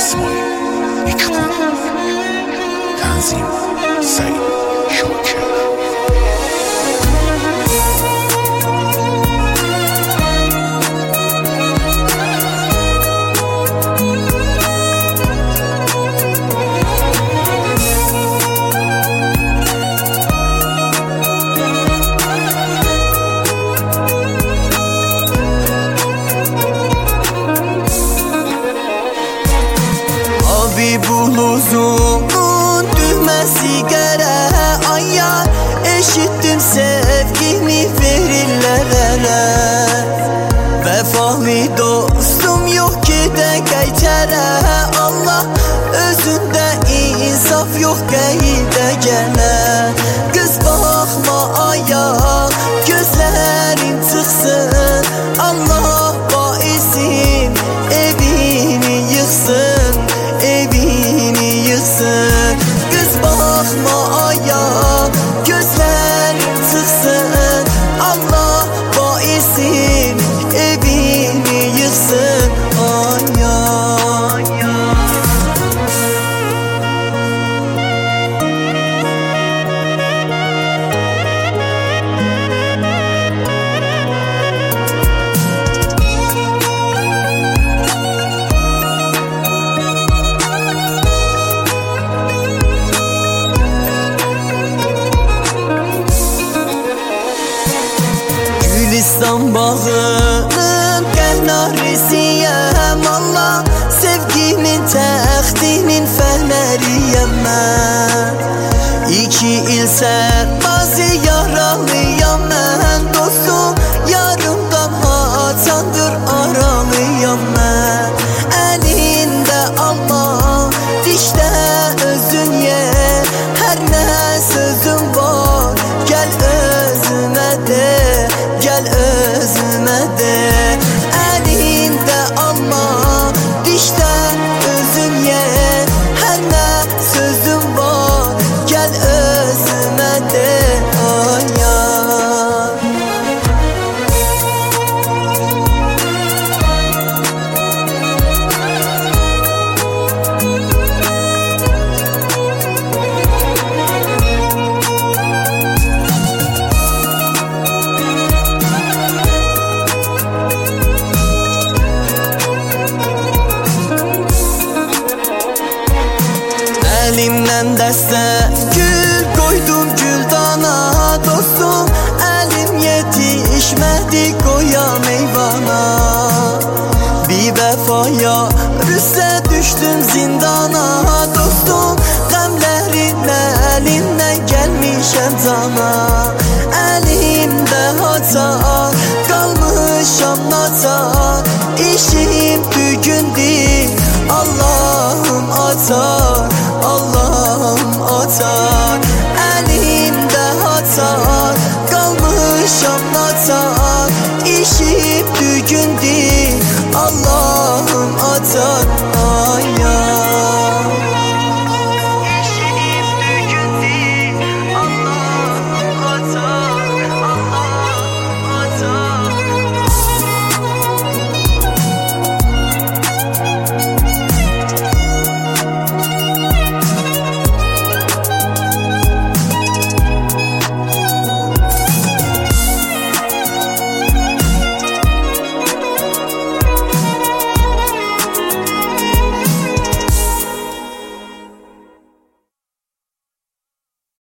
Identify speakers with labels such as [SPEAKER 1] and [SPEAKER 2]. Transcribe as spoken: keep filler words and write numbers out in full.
[SPEAKER 1] İsmail İkbal, Tanzim Said Şoker.
[SPEAKER 2] Buluzumun düğmesi gere ayya, eşittim sevgini verirler ele. Vefalı dostum yok ki de geçere, Allah özünde insaf yok geyde gene. Kız bakma aya, gözlerin çıksın, Allah baisim evini yıksın, evini yıksın. Kız bakma aya, gözlerin çıksın, Allah baisim evini yıksın aya. Gülistan bağının qənarisiyəm, Allah sevgimin təxtinin fəhləriyəm mən. İki il sərbazi yaralıyam mən, dostum yarımdan haçandır aralıyam mən. Əlində alma, dişdə özün ye, hər nə sözün var, gəl özümə de, gel özüme de. Elinde alma, dişten özün ye, her ne sözüm var, gel özüme de aya. Elimden dəstə gül koydum güldana, dostum elim yetişmədi qoya meyvana. Bir vəfaya rüssə düşdüm zindana, dostum qəmlərin əlindən gəlmişəm cana. Əlimdə haçar, qalmışam naçar, işim dügündür, Allahım açar, Allahım açar. Elimdə haçar, qalmışam naçar, işim dügündür, Allahım açar.